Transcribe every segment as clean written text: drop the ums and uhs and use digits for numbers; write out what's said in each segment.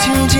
奇迹。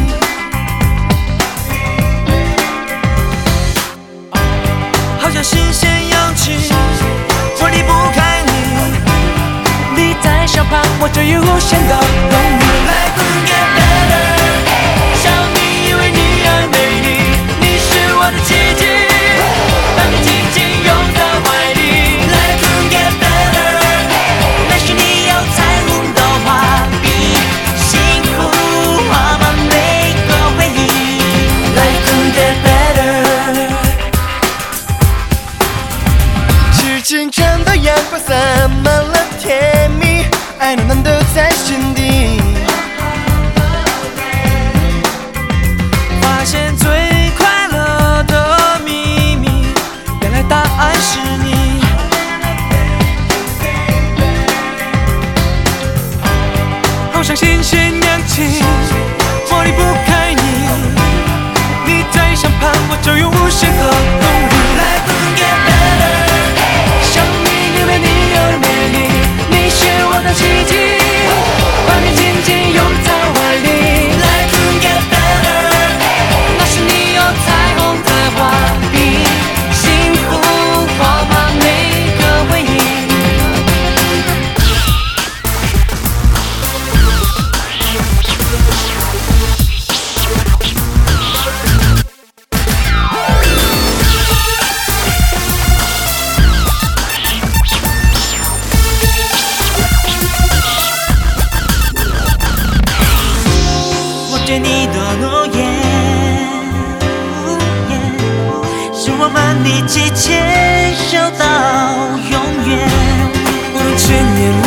好像新鲜氧气，我离不开你。你在身旁，我就有无限的动力。Life could get better， 想你因为你而美丽，你是我的奇迹，把你紧紧拥在怀里。Life could get better， 那是你有彩虹的画笔，幸福画满每个回忆。Life could get better， 是清晨的阳光洒满了甜蜜，爱暖暖的在心底。发现最快乐的秘密，原来答案是你。好像新鲜氧气，我离不开你。你在身旁，我就有无限的动力。Life could get better， 想你因为你而美丽，你是我的奇迹，把你紧紧拥在怀里。Life could get better， 那是你有彩虹的画笔，幸福画满每个回忆。我对你的诺言，是我们一起牵手到永远。无论千年